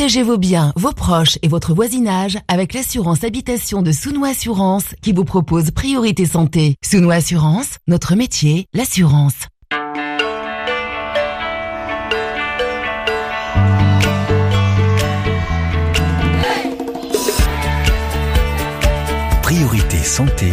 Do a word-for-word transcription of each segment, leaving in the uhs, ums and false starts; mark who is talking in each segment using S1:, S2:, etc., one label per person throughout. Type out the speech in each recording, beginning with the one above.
S1: Protégez vos biens, vos proches et votre voisinage avec l'assurance habitation de Souno Assurance qui vous propose Priorité Santé. Souno Assurance, notre métier, l'assurance.
S2: Priorité Santé.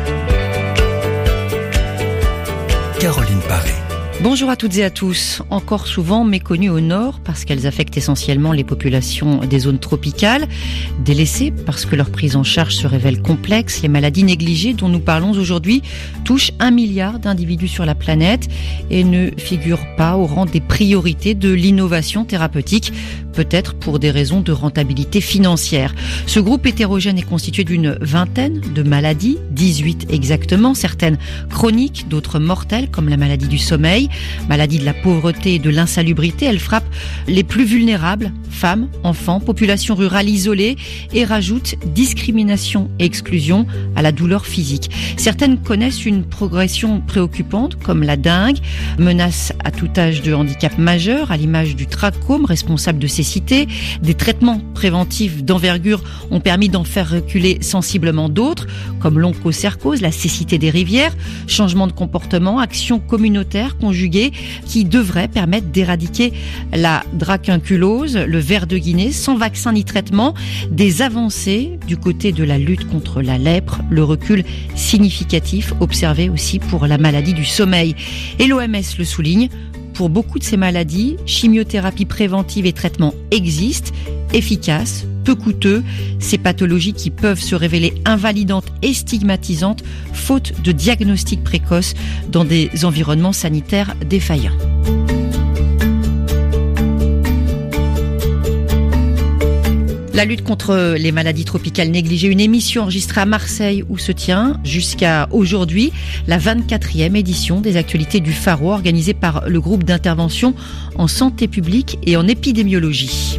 S2: Caroline Paré.
S3: Bonjour à toutes et à tous. Encore souvent méconnues au nord parce qu'elles affectent essentiellement les populations des zones tropicales. Délaissées parce que leur prise en charge se révèle complexe, les maladies négligées dont nous parlons aujourd'hui touchent un milliard d'individus sur la planète et ne figurent pas au rang des priorités de l'innovation thérapeutique, peut-être pour des raisons de rentabilité financière. Ce groupe hétérogène est constitué d'une vingtaine de maladies, dix-huit exactement, certaines chroniques, d'autres mortelles comme la maladie du sommeil. Maladie de la pauvreté et de l'insalubrité, elle frappe les plus vulnérables, femmes, enfants, populations rurales isolées et rajoute discrimination et exclusion à la douleur physique. Certaines connaissent une progression préoccupante comme la dengue, menace à tout âge de handicap majeur à l'image du trachome responsable de cécité. Des traitements préventifs d'envergure ont permis d'en faire reculer sensiblement d'autres comme l'onchocercose, la cécité des rivières, changement de comportement, actions communautaires conjuguées qui devraient permettre d'éradiquer la dracunculose, le ver de Guinée, sans vaccin ni traitement. Des avancées du côté de la lutte contre la lèpre, le recul significatif observé aussi pour la maladie du sommeil. Et l'O M S le souligne, pour beaucoup de ces maladies, chimiothérapie préventive et traitement existent, efficaces, peu coûteux, ces pathologies qui peuvent se révéler invalidantes et stigmatisantes faute de diagnostic précoce dans des environnements sanitaires défaillants. La lutte contre les maladies tropicales négligées, une émission enregistrée à Marseille où se tient jusqu'à aujourd'hui la vingt-quatrième édition des actualités du Pharo organisée par le groupe d'intervention en santé publique et en épidémiologie.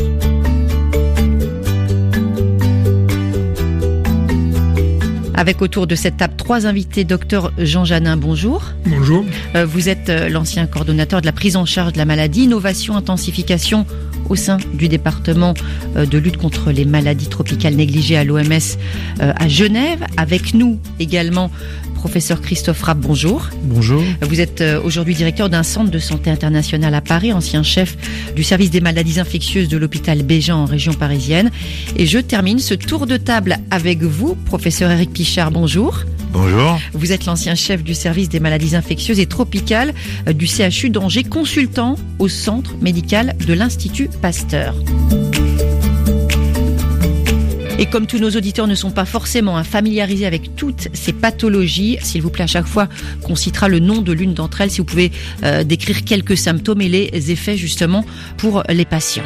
S3: Avec autour de cette table trois invités. Docteur Jean Janin, bonjour.
S4: Bonjour.
S3: Euh, vous êtes euh, l'ancien coordonnateur de la prise en charge de la maladie, innovation, intensification au sein du département euh, de lutte contre les maladies tropicales négligées à l'O M S euh, à Genève. Avec nous également professeur Christophe Rapp, bonjour.
S4: Bonjour.
S3: Vous êtes euh, aujourd'hui directeur d'un centre de santé international à Paris, ancien chef du service des maladies infectieuses de l'hôpital Béjean en région parisienne. Et je termine ce tour de table avec vous, professeur Éric Pichard, bonjour.
S4: Bonjour.
S3: Vous êtes l'ancien chef du service des maladies infectieuses et tropicales du C H U d'Angers, consultant au centre médical de l'Institut Pasteur. Et comme tous nos auditeurs ne sont pas forcément familiarisés avec toutes ces pathologies, s'il vous plaît, à chaque fois qu'on citera le nom de l'une d'entre elles, si vous pouvez euh, décrire quelques symptômes et les effets justement pour les patients.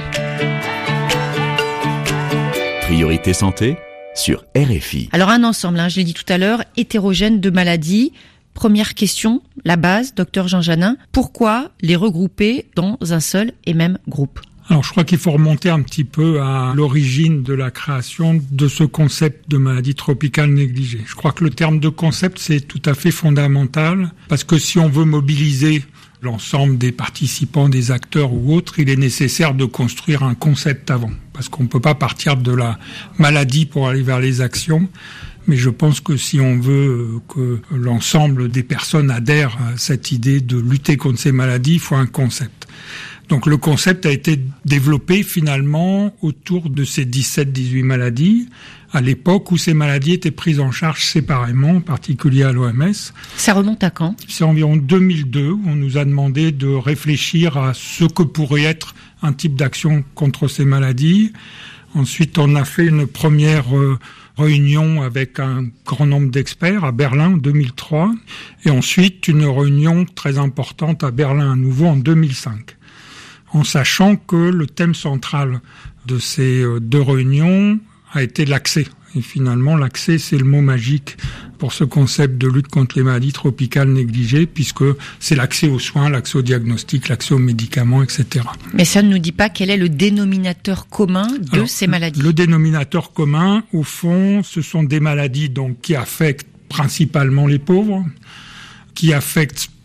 S2: Priorité Santé sur R F I.
S3: Alors un ensemble, hein, je l'ai dit tout à l'heure, hétérogène de maladies. Première question, la base, docteur Jean Janin, pourquoi les regrouper dans un seul et même groupe ?
S4: Alors, je crois qu'il faut remonter un petit peu à l'origine de la création de ce concept de maladie tropicale négligée. Je crois que le terme de concept, c'est tout à fait fondamental, parce que si on veut mobiliser l'ensemble des participants, des acteurs ou autres, il est nécessaire de construire un concept avant, parce qu'on ne peut pas partir de la maladie pour aller vers les actions. Mais je pense que si on veut que l'ensemble des personnes adhèrent à cette idée de lutter contre ces maladies, il faut un concept. Donc le concept a été développé finalement autour de ces dix-sept dix-huit maladies, à l'époque où ces maladies étaient prises en charge séparément, en particulier à l'O M S.
S3: Ça remonte à quand ?
S4: C'est environ deux mille deux où on nous a demandé de réfléchir à ce que pourrait être un type d'action contre ces maladies. Ensuite, on a fait une première euh, réunion avec un grand nombre d'experts à Berlin en deux mille trois, et ensuite une réunion très importante à Berlin à nouveau en deux mille cinq. En sachant que le thème central de ces deux réunions a été l'accès. Et finalement, l'accès, c'est le mot magique pour ce concept de lutte contre les maladies tropicales négligées, puisque c'est l'accès aux soins, l'accès aux diagnostics, l'accès aux médicaments, et cetera.
S3: Mais ça ne nous dit pas quel est le dénominateur commun de Alors, ces maladies.
S4: Le dénominateur commun, au fond, ce sont des maladies donc qui affectent principalement les pauvres, qui affectent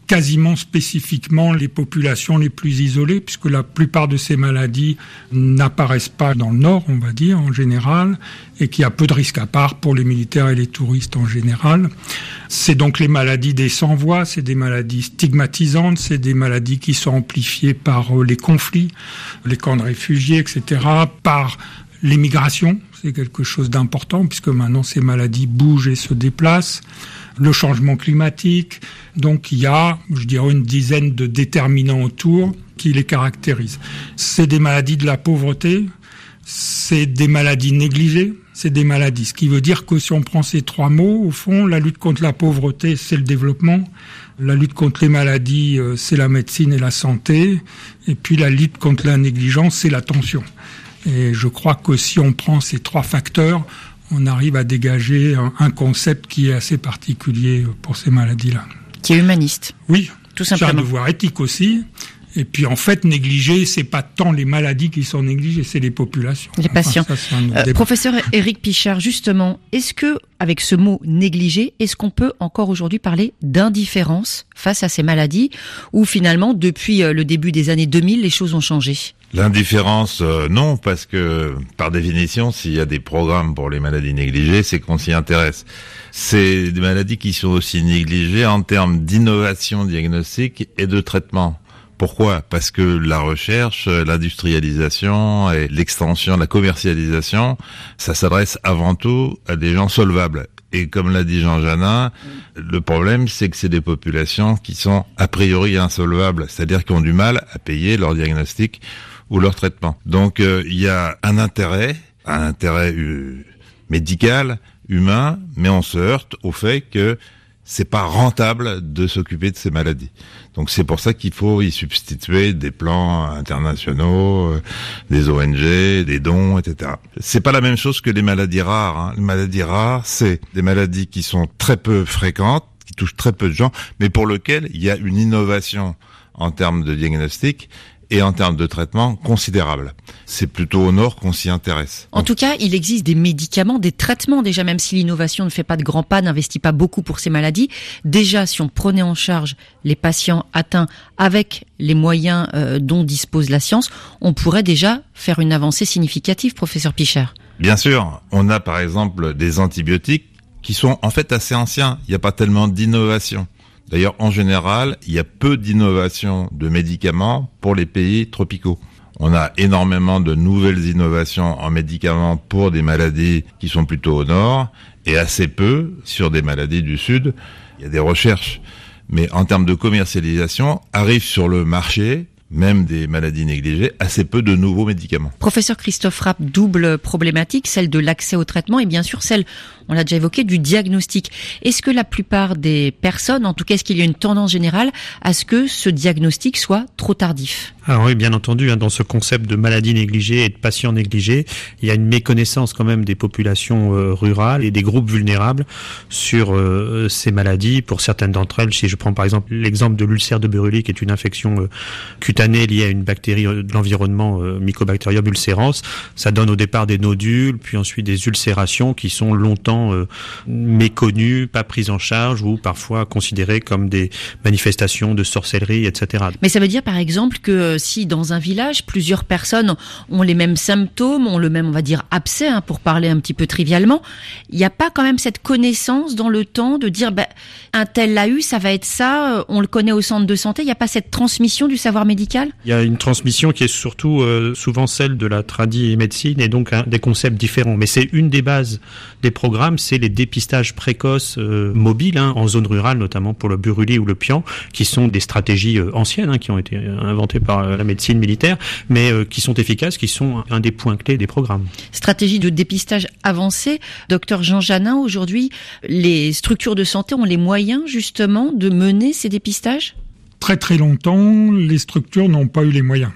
S4: quasiment spécifiquement les populations les plus isolées, puisque la plupart de ces maladies n'apparaissent pas dans le Nord, on va dire, en général, et qu'il y a peu de risques, à part pour les militaires et les touristes en général. C'est donc les maladies des sans-voix, c'est des maladies stigmatisantes, c'est des maladies qui sont amplifiées par les conflits, les camps de réfugiés, et cetera, par l'émigration, c'est quelque chose d'important, puisque maintenant ces maladies bougent et se déplacent. Le changement climatique, donc il y a, je dirais, une dizaine de déterminants autour qui les caractérisent. C'est des maladies de la pauvreté, c'est des maladies négligées, c'est des maladies. Ce qui veut dire que si on prend ces trois mots, au fond, la lutte contre la pauvreté, c'est le développement, la lutte contre les maladies, c'est la médecine et la santé, et puis la lutte contre la négligence, c'est l'attention. Et je crois que si on prend ces trois facteurs, on arrive à dégager un, un concept qui est assez particulier pour ces maladies-là.
S3: Qui est humaniste.
S4: Oui,
S3: tout simplement.
S4: C'est un devoir éthique aussi. Et puis en fait, négliger, c'est pas tant les maladies qui sont négligées, c'est les populations.
S3: Les patients.
S4: Enfin, ça, c'est un
S3: euh, professeur Éric Pichard, justement, est-ce que, avec ce mot négligé, est-ce qu'on peut encore aujourd'hui parler d'indifférence face à ces maladies, ou finalement, depuis le début des années deux mille, les choses ont changé ?
S5: L'indifférence, euh, non, parce que, par définition, s'il y a des programmes pour les maladies négligées, c'est qu'on s'y intéresse. C'est des maladies qui sont aussi négligées en termes d'innovation diagnostique et de traitement. Pourquoi ? Parce que la recherche, l'industrialisation et l'extension, la commercialisation, ça s'adresse avant tout à des gens solvables. Et comme l'a dit Jean Janin, le problème, c'est que c'est des populations qui sont a priori insolvables, c'est-à-dire qui ont du mal à payer leur diagnostic ou leur traitement. Donc euh, il y a un intérêt, un intérêt euh, médical, humain, mais on se heurte au fait que c'est pas rentable de s'occuper de ces maladies. Donc c'est pour ça qu'il faut y substituer des plans internationaux, euh, des O N G, des dons, et cetera. C'est pas la même chose que les maladies rares. Hein. Les maladies rares, c'est des maladies qui sont très peu fréquentes, qui touchent très peu de gens, mais pour lesquelles il y a une innovation en termes de diagnostic et en termes de traitement considérable. C'est plutôt au nord qu'on s'y intéresse.
S3: En tout cas, il existe des médicaments, des traitements déjà, même si l'innovation ne fait pas de grands pas, n'investit pas beaucoup pour ces maladies. Déjà, si on prenait en charge les patients atteints avec les moyens euh, dont dispose la science, on pourrait déjà faire une avancée significative, professeur Pichard.
S5: Bien sûr, on a par exemple des antibiotiques qui sont en fait assez anciens. Il n'y a pas tellement d'innovation. D'ailleurs, en général, il y a peu d'innovation de médicaments pour les pays tropicaux. On a énormément de nouvelles innovations en médicaments pour des maladies qui sont plutôt au nord et assez peu sur des maladies du sud. Il y a des recherches. Mais en termes de commercialisation, arrivent sur le marché, même des maladies négligées, assez peu de nouveaux médicaments.
S3: Professeur Christophe Rapp, double problématique, celle de l'accès au traitement et bien sûr celle, on l'a déjà évoqué, du diagnostic. Est-ce que la plupart des personnes, en tout cas, est-ce qu'il y a une tendance générale à ce que ce diagnostic soit trop tardif ?
S6: Alors oui, bien entendu, hein, dans ce concept de maladie négligée et de patients négligés, il y a une méconnaissance quand même des populations euh, rurales et des groupes vulnérables sur euh, ces maladies. Pour certaines d'entre elles, si je prends par exemple l'exemple de l'ulcère de Buruli, qui est une infection euh, cutanée liée à une bactérie de l'environnement, euh, Mycobacterium ulcerans, ça donne au départ des nodules, puis ensuite des ulcérations qui sont longtemps euh, méconnues, pas prises en charge ou parfois considérées comme des manifestations de sorcellerie, et cetera.
S3: Mais ça veut dire par exemple que si dans un village, plusieurs personnes ont les mêmes symptômes, ont le même, on va dire, abcès, hein, pour parler un petit peu trivialement, il n'y a pas quand même cette connaissance dans le temps de dire, bah, un tel l'a eu, ça va être ça, on le connaît au centre de santé, il n'y a pas cette transmission du savoir médical ?
S6: Il y a une transmission qui est surtout euh, souvent celle de la tradi médecine et donc hein, des concepts différents. Mais c'est une des bases des programmes, c'est les dépistages précoces euh, mobiles, hein, en zone rurale, notamment pour le Buruli ou le Pian, qui sont des stratégies euh, anciennes, hein, qui ont été inventées par la médecine militaire, mais euh, qui sont efficaces, qui sont un des points clés des programmes.
S3: Stratégie de dépistage avancée. Docteur Jean Janin, aujourd'hui, les structures de santé ont les moyens justement de mener ces dépistages ?
S4: Très très longtemps, les structures n'ont pas eu les moyens.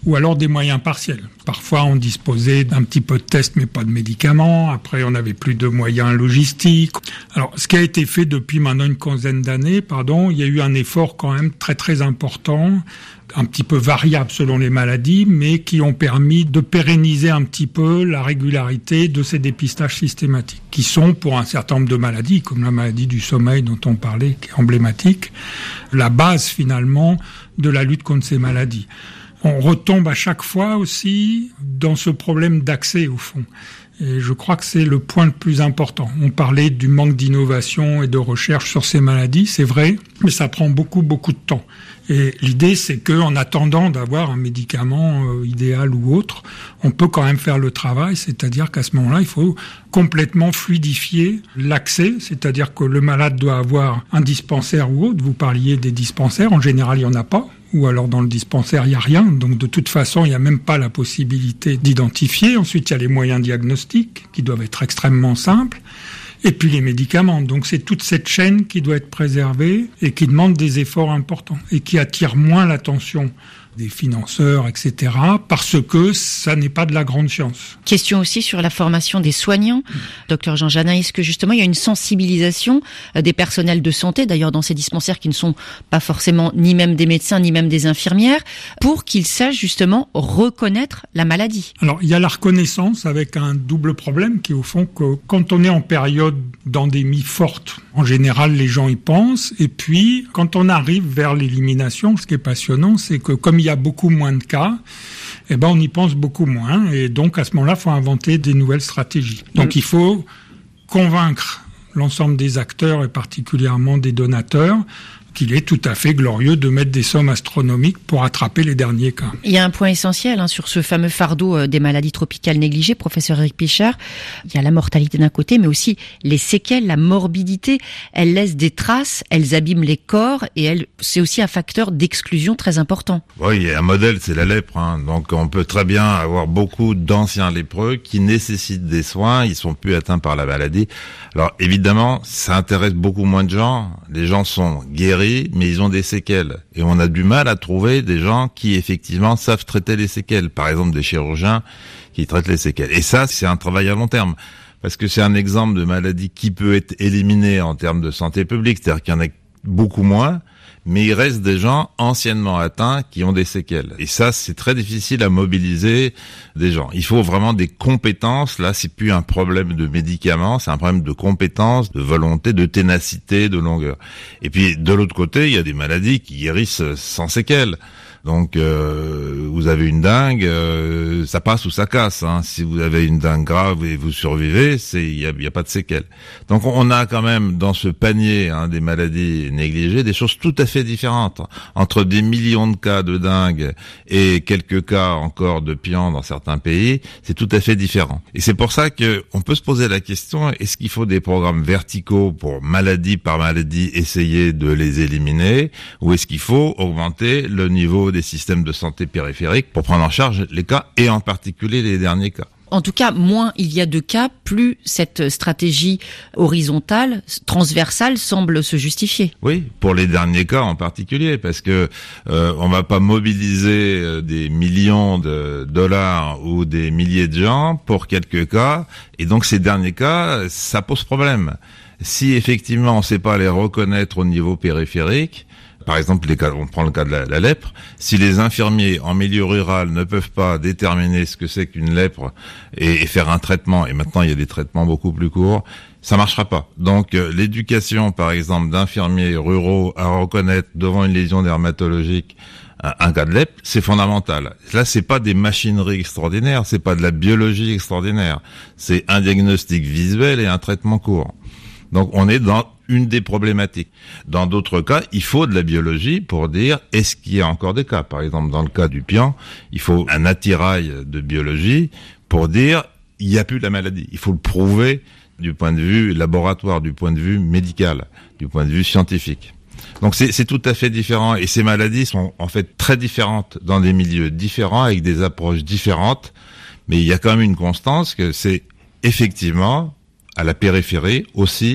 S4: ou alors des moyens partiels. Parfois, on disposait d'un petit peu de tests, mais pas de médicaments. Après, on n'avait plus de moyens logistiques. Alors, ce qui a été fait depuis maintenant une quinzaine d'années, pardon, il y a eu un effort quand même très très important, un petit peu variable selon les maladies, mais qui ont permis de pérenniser un petit peu la régularité de ces dépistages systématiques, qui sont pour un certain nombre de maladies, comme la maladie du sommeil dont on parlait, qui est emblématique, la base finalement de la lutte contre ces maladies. On retombe à chaque fois aussi dans ce problème d'accès au fond. Et je crois que c'est le point le plus important. On parlait du manque d'innovation et de recherche sur ces maladies, c'est vrai, mais ça prend beaucoup, beaucoup de temps. Et l'idée, c'est qu'en attendant d'avoir un médicament euh, idéal ou autre, on peut quand même faire le travail, c'est-à-dire qu'à ce moment-là, il faut complètement fluidifier l'accès, c'est-à-dire que le malade doit avoir un dispensaire ou autre. Vous parliez des dispensaires, en général, il n'y en a pas. Ou alors dans le dispensaire, il n'y a rien. Donc de toute façon, il n'y a même pas la possibilité d'identifier. Ensuite, il y a les moyens diagnostiques qui doivent être extrêmement simples. Et puis les médicaments. Donc c'est toute cette chaîne qui doit être préservée et qui demande des efforts importants et qui attire moins l'attention des financeurs, et cetera, parce que ça n'est pas de la grande science.
S3: Question aussi sur la formation des soignants. Mmh. Docteur Jean Janin, est-ce que justement il y a une sensibilisation des personnels de santé, d'ailleurs dans ces dispensaires qui ne sont pas forcément ni même des médecins, ni même des infirmières, pour qu'ils sachent justement reconnaître la maladie?
S4: Alors il y a la reconnaissance avec un double problème qui est au fond que quand on est en période d'endémie forte, en général les gens y pensent, et puis quand on arrive vers l'élimination, ce qui est passionnant, c'est que comme il y a beaucoup moins de cas, eh ben on y pense beaucoup moins, et donc à ce moment-là, il faut inventer des nouvelles stratégies. Donc mmh. il faut convaincre l'ensemble des acteurs et particulièrement des donateurs qu'il est tout à fait glorieux de mettre des sommes astronomiques pour attraper les derniers cas.
S3: Il y a un point essentiel hein, sur ce fameux fardeau des maladies tropicales négligées, professeur Éric Pichard. Il y a la mortalité d'un côté, mais aussi les séquelles, la morbidité. Elles laissent des traces, elles abîment les corps et elles, c'est aussi un facteur d'exclusion très important.
S5: Oui, il y a un modèle, c'est la lèpre. Hein. Donc on peut très bien avoir beaucoup d'anciens lépreux qui nécessitent des soins, ils sont plus atteints par la maladie. Alors évidemment, ça intéresse beaucoup moins de gens. Les gens sont guéris, mais ils ont des séquelles. Et on a du mal à trouver des gens qui, effectivement, savent traiter les séquelles. Par exemple, des chirurgiens qui traitent les séquelles. Et ça, c'est un travail à long terme. Parce que c'est un exemple de maladie qui peut être éliminée en termes de santé publique. C'est-à-dire qu'il y en a beaucoup moins, mais il reste des gens anciennement atteints qui ont des séquelles. Et ça, c'est très difficile à mobiliser des gens. Il faut vraiment des compétences. Là, c'est plus un problème de médicaments, c'est un problème de compétences, de volonté, de ténacité, de longueur. Et puis, de l'autre côté, il y a des maladies qui guérissent sans séquelles. Donc, euh, vous avez une dingue, euh, ça passe ou ça casse. Hein. Si vous avez une dingue grave et vous survivez, c'est il y a, y a pas de séquelles. Donc, on a quand même dans ce panier hein, des maladies négligées des choses tout à fait différentes. Entre des millions de cas de dingue et quelques cas encore de pian dans certains pays, c'est tout à fait différent. Et c'est pour ça que on peut se poser la question, est-ce qu'il faut des programmes verticaux pour maladie par maladie essayer de les éliminer, ou est-ce qu'il faut augmenter le niveau des systèmes de santé périphériques pour prendre en charge les cas, et en particulier les derniers cas.
S3: En tout cas, moins il y a de cas, plus cette stratégie horizontale, transversale semble se justifier.
S5: Oui, pour les derniers cas en particulier, parce que euh, on va pas mobiliser euh, des millions de dollars ou des milliers de gens pour quelques cas, et donc ces derniers cas, ça pose problème. Si effectivement on sait pas les reconnaître au niveau périphérique, par exemple, les cas, on prend le cas de la, la lèpre. Si les infirmiers en milieu rural ne peuvent pas déterminer ce que c'est qu'une lèpre et, et faire un traitement, et maintenant il y a des traitements beaucoup plus courts, ça marchera pas. Donc euh, l'éducation, par exemple, d'infirmiers ruraux à reconnaître devant une lésion dermatologique un, un cas de lèpre, c'est fondamental. Là, c'est pas des machineries extraordinaires, c'est pas de la biologie extraordinaire, c'est un diagnostic visuel et un traitement court. Donc on est dans une des problématiques. Dans d'autres cas, il faut de la biologie pour dire est-ce qu'il y a encore des cas. Par exemple, dans le cas du pian, il faut un attirail de biologie pour dire il n'y a plus la maladie. Il faut le prouver du point de vue laboratoire, du point de vue médical, du point de vue scientifique. Donc c'est, c'est tout à fait différent, et ces maladies sont en fait très différentes dans des milieux différents avec des approches différentes, mais il y a quand même une constance que c'est effectivement à la périphérie aussi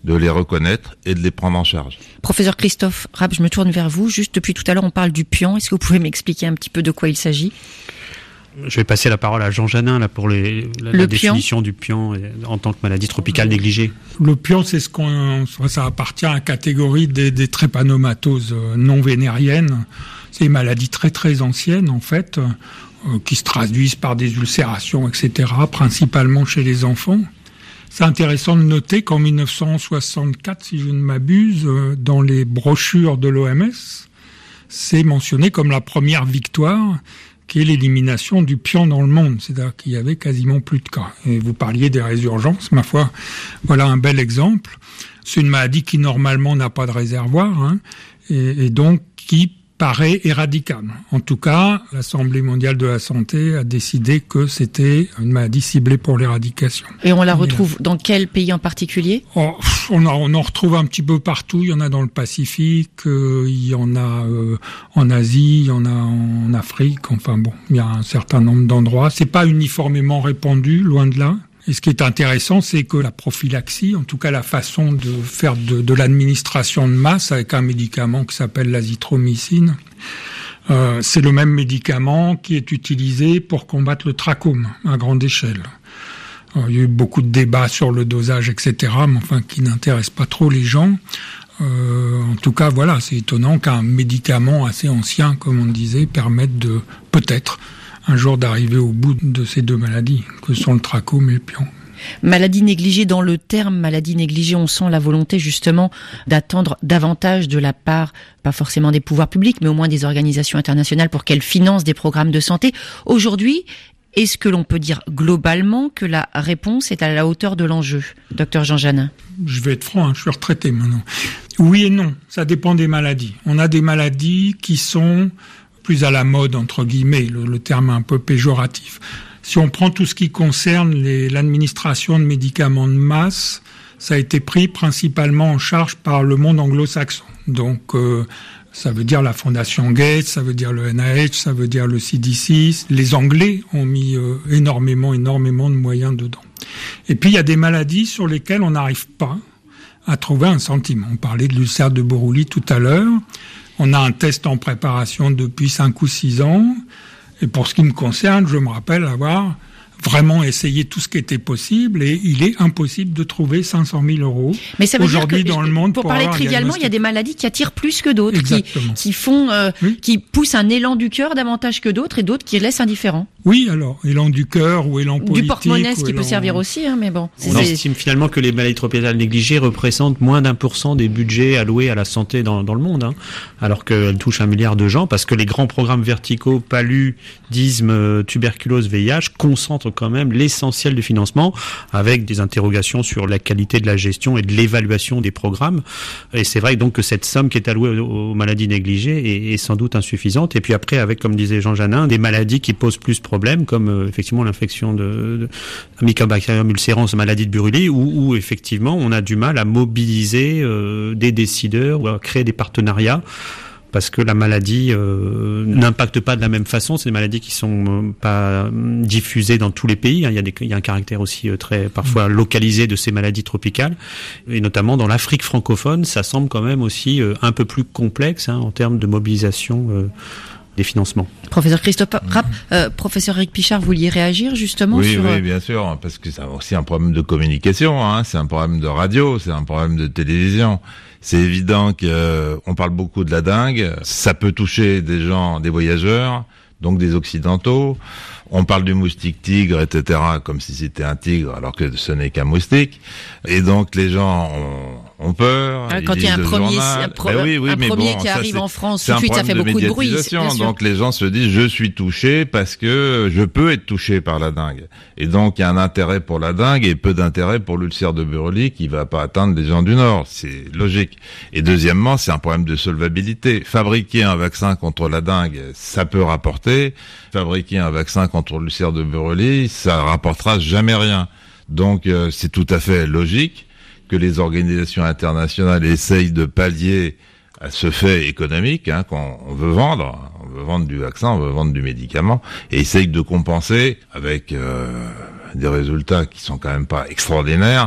S5: de les reconnaître et de les prendre en charge.
S3: Professeur Christophe Rapp, je me tourne vers vous. Juste depuis tout à l'heure, on parle du pion. Est-ce que vous pouvez m'expliquer un petit peu de quoi il s'agit ?
S6: Je vais passer la parole à Jean Janin là pour les, la, la définition du pion en tant que maladie tropicale négligée.
S4: Le pion, c'est ce qu'on, ça appartient à la catégorie des, des trépanomatoses non vénériennes. C'est des maladies très très anciennes en fait, euh, qui se traduisent par des ulcérations, et cetera, principalement chez les enfants. C'est intéressant de noter qu'en dix-neuf cent soixante-quatre, si je ne m'abuse, dans les brochures de l'O M S, c'est mentionné comme la première victoire, qui est l'élimination du pion dans le monde. C'est-à-dire qu'il y avait quasiment plus de cas. Et vous parliez des résurgences, ma foi, voilà un bel exemple. C'est une maladie qui normalement n'a pas de réservoir, hein, et, et donc qui paraît éradicable. En tout cas, l'Assemblée mondiale de la santé a décidé que c'était une maladie ciblée pour l'éradication.
S3: Et on la retrouve dans quel pays en particulier ?
S4: Oh, on, en, on en retrouve un petit peu partout. Il y en a dans le Pacifique, euh, il y en a euh, en Asie, il y en a en Afrique. Enfin bon, il y a un certain nombre d'endroits. C'est pas uniformément répandu, loin de là. Et ce qui est intéressant, c'est que la prophylaxie, en tout cas la façon de faire de, de l'administration de masse avec un médicament qui s'appelle l'azithromycine, euh, c'est le même médicament qui est utilisé pour combattre le trachome à grande échelle. Alors, il y a eu beaucoup de débats sur le dosage, et cetera, mais enfin qui n'intéressent pas trop les gens. Euh, en tout cas, voilà, c'est étonnant qu'un médicament assez ancien, comme on disait, permette de peut-être un jour d'arriver au bout de ces deux maladies, que sont le trachome et le pion.
S3: Maladie négligée, dans le terme maladie négligée, on sent la volonté justement d'attendre davantage de la part, pas forcément des pouvoirs publics, mais au moins des organisations internationales pour qu'elles financent des programmes de santé. Aujourd'hui, est-ce que l'on peut dire globalement que la réponse est à la hauteur de l'enjeu, docteur Jean Janin ?
S4: Je vais être franc, hein, je suis retraité maintenant. Oui et non, ça dépend des maladies. On a des maladies qui sont plus à la mode, entre guillemets, le, le terme un peu péjoratif. Si on prend tout ce qui concerne les, l'administration de médicaments de masse, ça a été pris principalement en charge par le monde anglo-saxon. Donc, euh, ça veut dire la Fondation Gates, ça veut dire le N I H, ça veut dire le C D C. Les Anglais ont mis euh, énormément, énormément de moyens dedans. Et puis, il y a des maladies sur lesquelles on n'arrive pas à trouver un sentiment. On parlait de l'ulcère de Buruli tout à l'heure. On a un test en préparation depuis cinq ou six ans. Et pour ce qui me concerne, je me rappelle avoir vraiment essayé tout ce qui était possible et il est impossible de trouver cinq cent mille euros
S3: Mais ça veut
S4: aujourd'hui
S3: dire que,
S4: dans le monde.
S3: Pour,
S4: pour
S3: parler trivialement, il y a des maladies qui attirent plus que d'autres, qui, qui font, euh, oui. qui poussent un élan du cœur davantage que d'autres et d'autres qui laissent indifférents.
S4: Oui, alors, élan du cœur ou élan politique.
S3: Du porte-monnaie, ce qui élan... peut servir aussi, hein, mais bon.
S6: On estime finalement que les maladies tropicales négligées représentent moins d'un pour cent des budgets alloués à la santé dans, dans le monde, hein, alors qu'elles touchent un milliard de gens, parce que les grands programmes verticaux, paludisme, tuberculose, V I H, concentrent quand même l'essentiel du financement, avec des interrogations sur la qualité de la gestion et de l'évaluation des programmes. Et c'est vrai donc que cette somme qui est allouée aux, aux maladies négligées est, est sans doute insuffisante. Et puis après, avec, comme disait Jean Janin, des maladies qui posent plus problème, comme euh, effectivement l'infection de, de Mycobacterium ulcerans, maladie de Buruli, où, où effectivement on a du mal à mobiliser euh, des décideurs ou à créer des partenariats, parce que la maladie euh, n'impacte pas de la même façon. C'est des maladies qui sont euh, pas diffusées dans tous les pays. Il y a, des, il y a un caractère aussi euh, très parfois localisé de ces maladies tropicales, et notamment dans l'Afrique francophone, ça semble quand même aussi euh, un peu plus complexe hein, en termes de mobilisation euh, des financements.
S3: Professeur Christophe Rapp, euh, professeur Eric Pichard, vous vouliez réagir justement
S5: oui,
S3: sur...
S5: Oui, bien sûr, parce que c'est aussi un problème de communication, hein, c'est un problème de radio, c'est un problème de télévision. C'est évident qu'on euh, parle beaucoup de la dengue, ça peut toucher des gens, des voyageurs, donc des occidentaux. On parle du moustique tigre, et cetera, comme si c'était un tigre, alors que ce n'est qu'un moustique. Et donc les gens ont, ont peur.
S3: Ah, quand il y a un premier, un, pro- ben oui, oui, un premier bon, qui ça, arrive en France, tout de suite ça fait beaucoup de bruit.
S5: Donc les gens se disent je suis touché parce que je peux être touché par la dengue. Et donc il y a un intérêt pour la dengue et peu d'intérêt pour l'ulcère de Buruli qui va pas atteindre les gens du Nord. C'est logique. Et deuxièmement, c'est un problème de solvabilité. Fabriquer un vaccin contre la dengue, ça peut rapporter. Fabriquer un vaccin contre l'ulcère de Buruli, ça rapportera jamais rien. Donc euh, c'est tout à fait logique que les organisations internationales essayent de pallier à ce fait économique, hein, qu'on on veut vendre, on veut vendre du vaccin, on veut vendre du médicament, et essayent de compenser avec euh, des résultats qui sont quand même pas extraordinaires,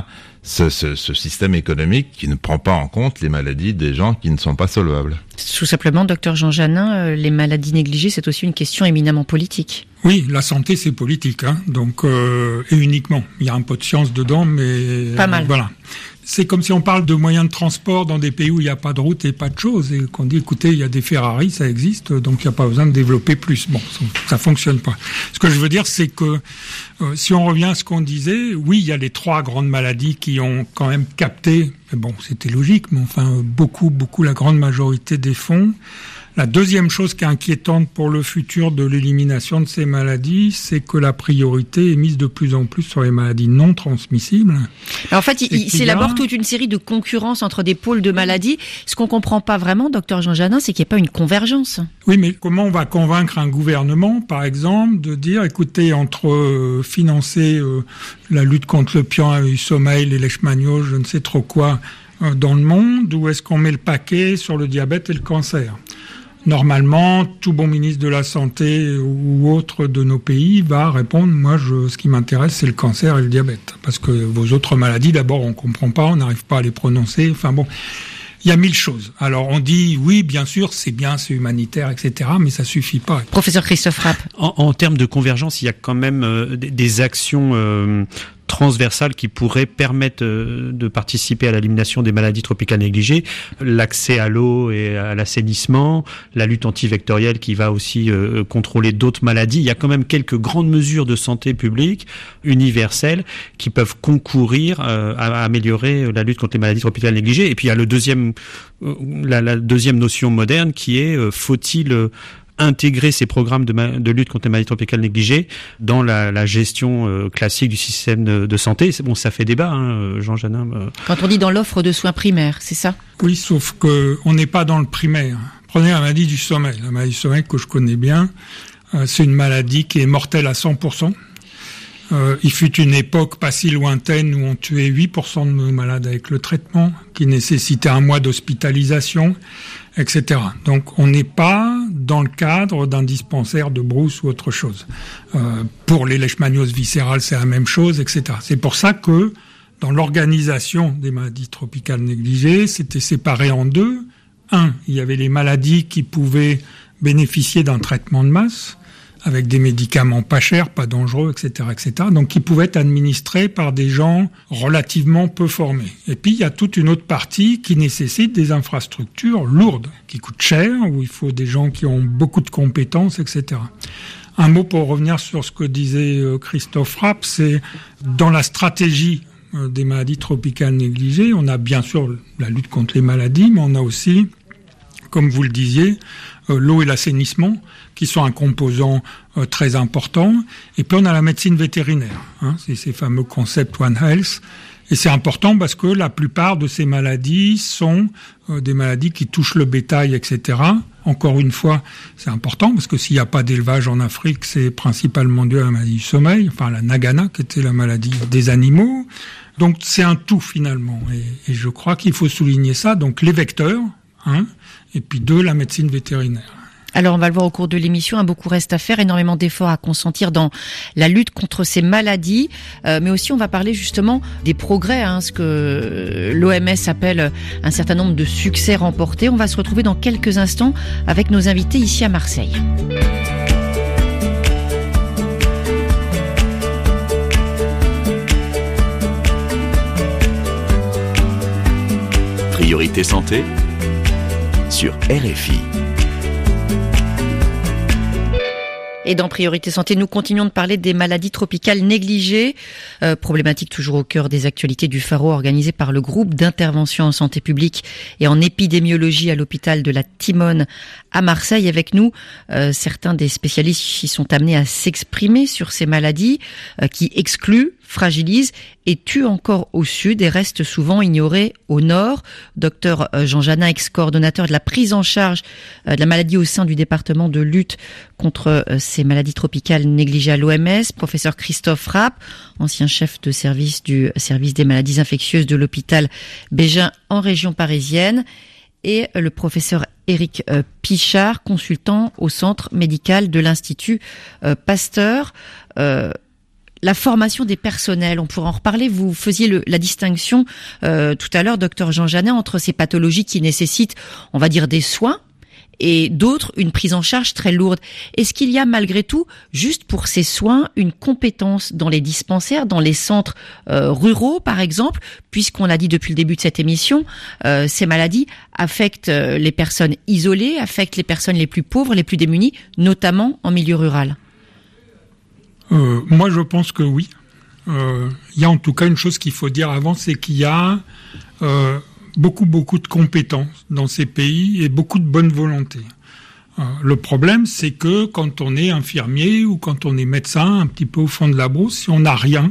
S5: ce, ce, ce système économique qui ne prend pas en compte les maladies des gens qui ne sont pas solvables.
S3: Tout simplement, docteur Jean Janin, les maladies négligées, c'est aussi une question éminemment politique.
S4: Oui, la santé, c'est politique, hein, donc euh, et uniquement. Il y a un peu de science dedans, mais
S3: pas mal.
S4: Euh, voilà. C'est comme si on parle de moyens de transport dans des pays où il n'y a pas de route et pas de choses, et qu'on dit, écoutez, il y a des Ferrari, ça existe, donc il n'y a pas besoin de développer plus. Bon, ça, ça fonctionne pas. Ce que je veux dire, c'est que euh, si on revient à ce qu'on disait, oui, il y a les trois grandes maladies qui ont quand même capté, mais bon, c'était logique, mais enfin, beaucoup, beaucoup, la grande majorité des fonds. La deuxième chose qui est inquiétante pour le futur de l'élimination de ces maladies, c'est que la priorité est mise de plus en plus sur les maladies non transmissibles.
S3: Alors en fait, il, il s'élabore toute une série de concurrences entre des pôles de maladies. Ce qu'on comprend pas vraiment, docteur Jean Janin, c'est qu'il n'y a pas une convergence.
S4: Oui, mais comment on va convaincre un gouvernement, par exemple, de dire, écoutez, entre euh, financer euh, la lutte contre le pian, le sommeil, les leishmanioses, je ne sais trop quoi, euh, dans le monde, où est-ce qu'on met le paquet sur le diabète et le cancer ? Normalement, tout bon ministre de la Santé ou autre de nos pays va répondre, moi, je, ce qui m'intéresse, c'est le cancer et le diabète. Parce que vos autres maladies, d'abord, on comprend pas, on n'arrive pas à les prononcer. Enfin bon, il y a mille choses. Alors, on dit, oui, bien sûr, c'est bien, c'est humanitaire, et cetera, mais ça suffit pas.
S3: Professeur Christophe Rapp.
S6: En, en termes de convergence, il y a quand même euh, des, des actions euh, transversales qui pourraient permettre euh, de participer à l'élimination des maladies tropicales négligées. L'accès à l'eau et à l'assainissement, la lutte antivectorielle qui va aussi euh, contrôler d'autres maladies. Il y a quand même quelques grandes mesures de santé publique universelles qui peuvent concourir euh, à, à améliorer la lutte contre les maladies tropicales négligées. Et puis il y a le deuxième, euh, la, la deuxième notion moderne qui est euh, faut-il euh, intégrer ces programmes de, ma- de lutte contre les maladies tropicales négligées dans la, la gestion euh, classique du système de, de santé. C'est, bon, ça fait débat, hein, Jean Janin. Euh...
S3: Quand on dit dans l'offre de soins primaires, c'est ça ?
S4: Oui, sauf que on n'est pas dans le primaire. Prenez la maladie du sommeil. La maladie du sommeil que je connais bien, euh, c'est une maladie qui est mortelle à cent pour cent. Euh, il fut une époque pas si lointaine où on tuait huit pour cent de nos malades avec le traitement, qui nécessitait un mois d'hospitalisation, et cetera. Donc on n'est pas dans le cadre d'un dispensaire de brousse ou autre chose. Euh, pour les leishmanioses viscérales, c'est la même chose, et cetera. C'est pour ça que dans l'organisation des maladies tropicales négligées, c'était séparé en deux. Un, il y avait les maladies qui pouvaient bénéficier d'un traitement de masse, avec des médicaments pas chers, pas dangereux, et cetera, et cetera. Donc, qui pouvaient être administrés par des gens relativement peu formés. Et puis, il y a toute une autre partie qui nécessite des infrastructures lourdes, qui coûtent cher, où il faut des gens qui ont beaucoup de compétences, et cetera. Un mot pour revenir sur ce que disait Christophe Rapp, c'est dans la stratégie des maladies tropicales négligées, on a bien sûr la lutte contre les maladies, mais on a aussi, comme vous le disiez, euh, l'eau et l'assainissement, qui sont un composant euh, très important. Et puis on a la médecine vétérinaire, hein, c'est ces fameux concepts One Health. Et c'est important parce que la plupart de ces maladies sont euh, des maladies qui touchent le bétail, et cetera. Encore une fois, c'est important parce que s'il n'y a pas d'élevage en Afrique, c'est principalement dû à la maladie du sommeil, enfin la Nagana, qui était la maladie des animaux. Donc c'est un tout finalement. Et, et je crois qu'il faut souligner ça. Donc les vecteurs, hein, et puis deux, la médecine vétérinaire.
S3: Alors on va le voir au cours de l'émission, hein, beaucoup reste à faire, énormément d'efforts à consentir dans la lutte contre ces maladies, euh, mais aussi on va parler justement des progrès, hein, ce que l'O M S appelle un certain nombre de succès remportés. On va se retrouver dans quelques instants avec nos invités ici à Marseille.
S2: Priorité santé sur R F I.
S3: Et dans Priorité Santé, nous continuons de parler des maladies tropicales négligées, euh, problématique toujours au cœur des actualités du Pharo organisé par le groupe d'intervention en santé publique et en épidémiologie à l'hôpital de la Timone à Marseille. Avec nous, euh, certains des spécialistes qui sont amenés à s'exprimer sur ces maladies euh, qui excluent, fragilisent et tuent encore au sud et restent souvent ignorées au nord. Docteur Jean Janin, ex-coordonnateur de la prise en charge de la maladie au sein du département de lutte contre ces maladies tropicales négligées à l'O M S. Professeur Christophe Rapp, ancien chef de service du service des maladies infectieuses de l'hôpital Bégin en région parisienne. Et le professeur Éric Pichard, consultant au centre médical de l'Institut Pasteur. Euh, la formation des personnels, on pourra en reparler. Vous faisiez le, la distinction euh, tout à l'heure, docteur Jean Janin, entre ces pathologies qui nécessitent, on va dire, des soins et d'autres, une prise en charge très lourde. Est-ce qu'il y a malgré tout, juste pour ces soins, une compétence dans les dispensaires, dans les centres euh, ruraux par exemple, puisqu'on l'a dit depuis le début de cette émission, euh, ces maladies affectent euh, les personnes isolées, affectent les personnes les plus pauvres, les plus démunies, notamment en milieu rural?
S4: euh, Moi je pense que oui. Euh, il y a en tout cas une chose qu'il faut dire avant, c'est qu'il y a... Euh, beaucoup, beaucoup de compétences dans ces pays et beaucoup de bonne volonté. Euh, le problème, c'est que quand on est infirmier ou quand on est médecin, un petit peu au fond de la brousse, si on n'a rien,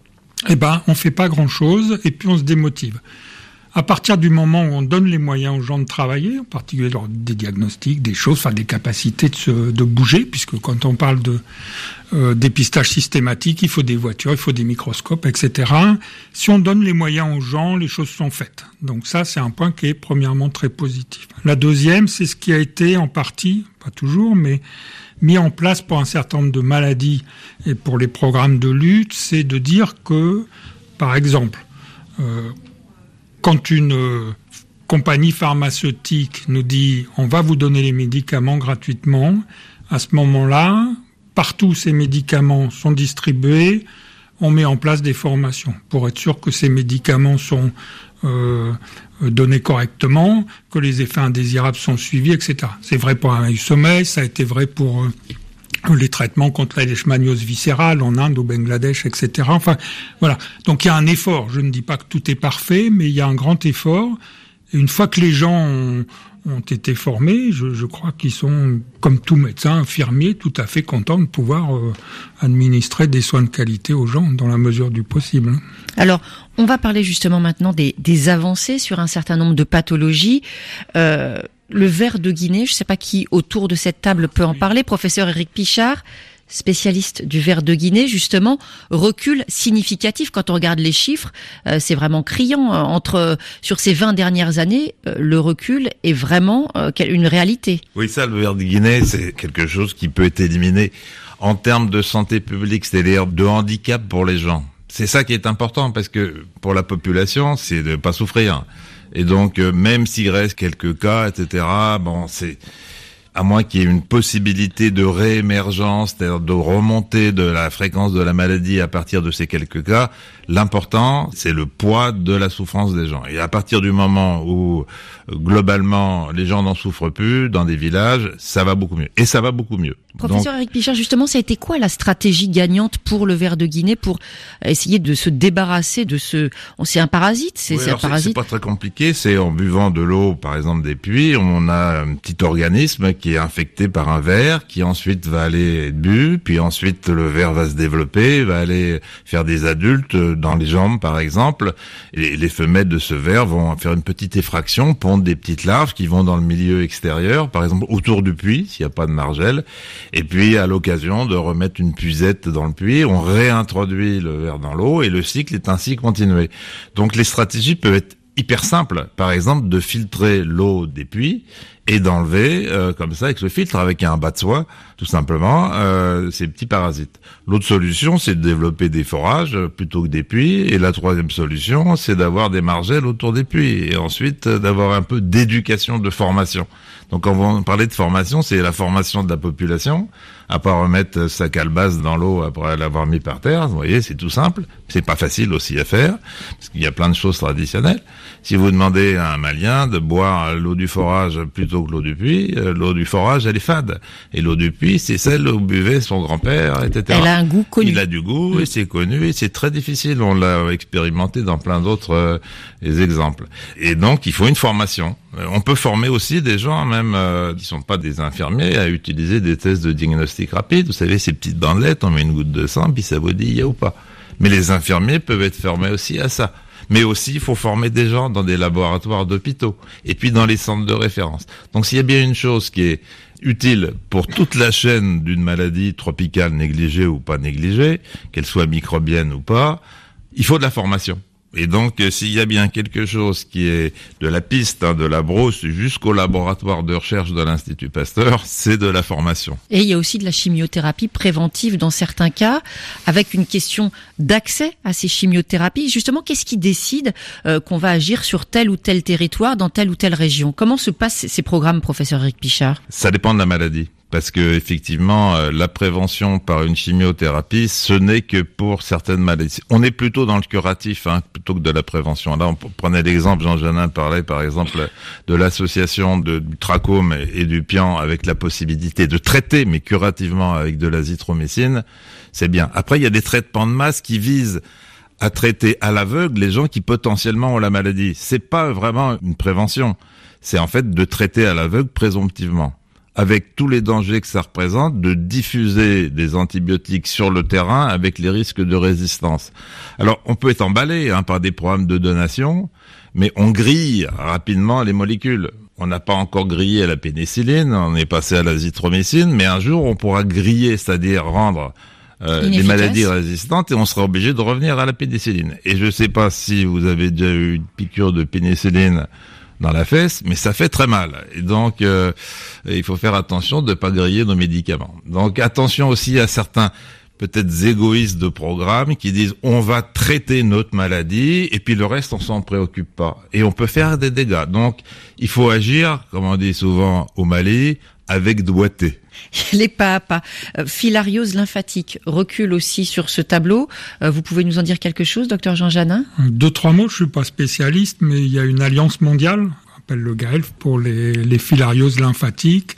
S4: eh ben, on fait pas grand-chose et puis on se démotive. À partir du moment où on donne les moyens aux gens de travailler, en particulier lors des diagnostics, des choses, enfin des capacités de, se, de bouger, puisque quand on parle de euh, dépistage systématique, il faut des voitures, il faut des microscopes, et cetera. Si on donne les moyens aux gens, les choses sont faites. Donc ça, c'est un point qui est premièrement très positif. La deuxième, c'est ce qui a été en partie, pas toujours, mais mis en place pour un certain nombre de maladies et pour les programmes de lutte, c'est de dire que, par exemple, euh, quand une euh, compagnie pharmaceutique nous dit « on va vous donner les médicaments gratuitement », à ce moment-là, partout où ces médicaments sont distribués, on met en place des formations pour être sûr que ces médicaments sont euh, donnés correctement, que les effets indésirables sont suivis, et cetera. C'est vrai pour un sommeil, ça a été vrai pour... Euh, les traitements contre la leishmaniose viscérale en Inde, au Bangladesh, et cetera. Enfin, voilà. Donc il y a un effort. Je ne dis pas que tout est parfait, mais il y a un grand effort. Et une fois que les gens ont, ont été formés, je, je crois qu'ils sont, comme tout médecin, infirmier, tout à fait contents de pouvoir euh, administrer des soins de qualité aux gens dans la mesure du possible.
S3: Alors, on va parler justement maintenant des, des avancées sur un certain nombre de pathologies. Euh, Le ver de Guinée, je ne sais pas qui autour de cette table peut en parler. Professeur Éric Pichard, spécialiste du ver de Guinée, justement, recul significatif. Quand on regarde les chiffres, euh, c'est vraiment criant. Entre sur ces vingt dernières années, euh, le recul est vraiment euh, une réalité.
S5: Oui, ça, le ver de Guinée, c'est quelque chose qui peut être éliminé. En termes de santé publique, c'est-à-dire de handicap pour les gens. C'est ça qui est important, parce que pour la population, c'est de pas souffrir. Et donc, euh, même s'il reste quelques cas, et cetera, bon, c'est à moins qu'il y ait une possibilité de réémergence, c'est-à-dire de remontée de la fréquence de la maladie à partir de ces quelques cas, l'important, c'est le poids de la souffrance des gens. Et à partir du moment où, globalement, les gens n'en souffrent plus dans des villages, ça va beaucoup mieux. Et ça va beaucoup mieux.
S3: Professeur Éric Pichard, justement, ça a été quoi la stratégie gagnante pour le ver de Guinée pour essayer de se débarrasser de ce... C'est un parasite, c'est,
S5: oui,
S3: c'est un parasite.
S5: C'est pas très compliqué, c'est en buvant de l'eau, par exemple, des puits, on a un petit organisme qui est infecté par un ver, qui ensuite va aller être bu, puis ensuite le ver va se développer, va aller faire des adultes dans les jambes, par exemple, et les femelles de ce ver vont faire une petite effraction, pondre des petites larves qui vont dans le milieu extérieur, par exemple autour du puits, s'il n'y a pas de margelle, et puis à l'occasion de remettre une puisette dans le puits, on réintroduit le ver dans l'eau, et le cycle est ainsi continué. Donc les stratégies peuvent être hyper simples, par exemple de filtrer l'eau des puits, et d'enlever euh, comme ça avec le filtre, avec un bas de soie, tout simplement, euh, ces petits parasites. L'autre solution, c'est de développer des forages plutôt que des puits. Et la troisième solution, c'est d'avoir des margelles autour des puits. Et ensuite, d'avoir un peu d'éducation, de formation. Donc quand on parlait de formation, c'est la formation de la population, à pas remettre sa calebasse dans l'eau après l'avoir mis par terre. Vous voyez, c'est tout simple. C'est pas facile aussi à faire, parce qu'il y a plein de choses traditionnelles. Si vous demandez à un Malien de boire l'eau du forage plutôt que l'eau du puits, l'eau du forage, elle est fade. Et l'eau du puits, c'est celle où buvait son grand-père, et cetera.
S3: Elle a un goût connu.
S5: Il a du goût, mmh. et c'est connu, et c'est très difficile. On l'a expérimenté dans plein d'autres euh, exemples. Et donc, il faut une formation. On peut former aussi des gens, même euh, qui sont pas des infirmiers, à utiliser des tests de diagnostic rapide. Vous savez, ces petites bandelettes, on met une goutte de sang, puis ça vous dit il y a ou pas. Mais les infirmiers peuvent être formés aussi à ça. Mais aussi, il faut former des gens dans des laboratoires d'hôpitaux et puis dans les centres de référence. Donc, s'il y a bien une chose qui est utile pour toute la chaîne d'une maladie tropicale négligée ou pas négligée, qu'elle soit microbienne ou pas, il faut de la formation. Et donc, euh, s'il y a bien quelque chose qui est de la piste, hein, de la brousse jusqu'au laboratoire de recherche de l'Institut Pasteur, c'est de la formation.
S3: Et il y a aussi de la chimiothérapie préventive dans certains cas, avec une question d'accès à ces chimiothérapies. Justement, qu'est-ce qui décide euh, qu'on va agir sur tel ou tel territoire, dans telle ou telle région? Comment se passent ces programmes, professeur Éric Pichard?
S5: Ça dépend de la maladie. Parce que effectivement, euh, la prévention par une chimiothérapie, ce n'est que pour certaines maladies. On est plutôt dans le curatif, hein, plutôt que de la prévention. Là, on prenait l'exemple, Jean Janin parlait par exemple de l'association de, du trachome et, et du pian avec la possibilité de traiter, mais curativement avec de l'azithromycine. C'est bien. Après, il y a des traitements de masse qui visent à traiter à l'aveugle les gens qui potentiellement ont la maladie. C'est pas vraiment une prévention. C'est en fait de traiter à l'aveugle présomptivement, avec tous les dangers que ça représente, de diffuser des antibiotiques sur le terrain avec les risques de résistance. Alors, on peut être emballé hein, par des programmes de donation, mais on grille rapidement les molécules. On n'a pas encore grillé la pénicilline, on est passé à l'azithromycine, mais un jour, on pourra griller, c'est-à-dire rendre euh, les maladies résistantes, et on sera obligé de revenir à la pénicilline. Et je ne sais pas si vous avez déjà eu une piqûre de pénicilline dans la fesse, mais ça fait très mal. Et donc, euh, il faut faire attention de ne pas griller nos médicaments. Donc, attention aussi à certains, peut-être égoïstes de programmes qui disent on va traiter notre maladie et puis le reste, on s'en préoccupe pas. Et on peut faire des dégâts. Donc, il faut agir, comme on dit souvent au Mali, avec doigté.
S3: Les pas à pas. Euh, filariose lymphatique recule aussi sur ce tableau. Euh, vous pouvez nous en dire quelque chose, docteur Jean Janin?
S4: Deux, trois mots, je suis pas spécialiste, mais il y a une alliance mondiale, on appelle le GAELF, pour les, les filarioses lymphatiques.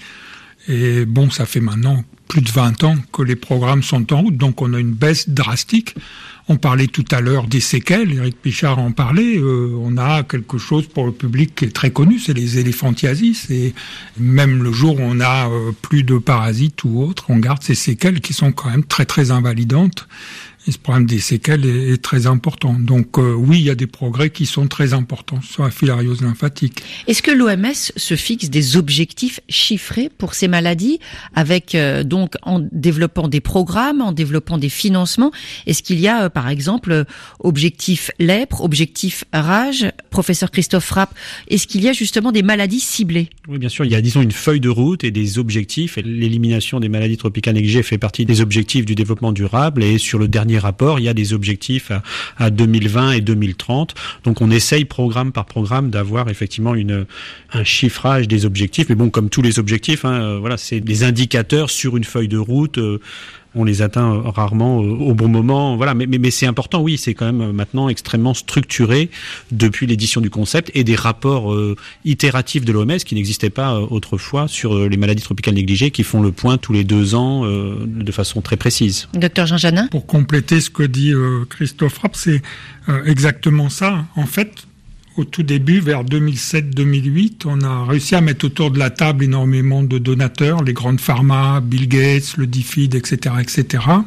S4: Et bon, ça fait maintenant plus de vingt ans que les programmes sont en route, donc on a une baisse drastique. On parlait tout à l'heure des séquelles, Éric Pichard en parlait, euh, on a quelque chose pour le public qui est très connu, c'est les éléphantiasis, et même le jour où on a euh, plus de parasites ou autres, on garde ces séquelles qui sont quand même très très invalidantes. Et ce problème des séquelles est, est très important. Donc euh, oui, il y a des progrès qui sont très importants sur la filariose lymphatique.
S3: Est-ce que l'O M S se fixe des objectifs chiffrés pour ces maladies, avec euh, donc en développant des programmes, en développant des financements? Est-ce qu'il y a euh, par exemple euh, objectif lèpre, objectif rage? Professeur Christophe Rapp, est-ce qu'il y a justement des maladies ciblées?
S6: Oui, bien sûr, il y a disons une feuille de route et des objectifs. Et l'élimination des maladies tropicales négligées fait partie des objectifs du développement durable. Et sur le dernier rapport, il y a des objectifs à, à deux mille vingt et deux mille trente. Donc on essaye programme par programme d'avoir effectivement une, un chiffrage des objectifs. Mais bon, comme tous les objectifs, hein, euh, voilà, c'est des indicateurs sur une feuille de route. Euh, on les atteint rarement au bon moment, voilà. Mais, mais, mais c'est important, oui, c'est quand même maintenant extrêmement structuré depuis l'édition du concept et des rapports euh, itératifs de l'O M S qui n'existaient pas euh, autrefois sur euh, les maladies tropicales négligées, qui font le point tous les deux ans euh, de façon très précise.
S3: Docteur Jean Janin.
S4: Pour compléter ce que dit euh, Christophe Rapp, c'est euh, exactement ça. En fait, au tout début, vers deux mille sept deux mille huit, on a réussi à mettre autour de la table énormément de donateurs, les grandes pharma, Bill Gates, le DFID, et cetera, et cetera.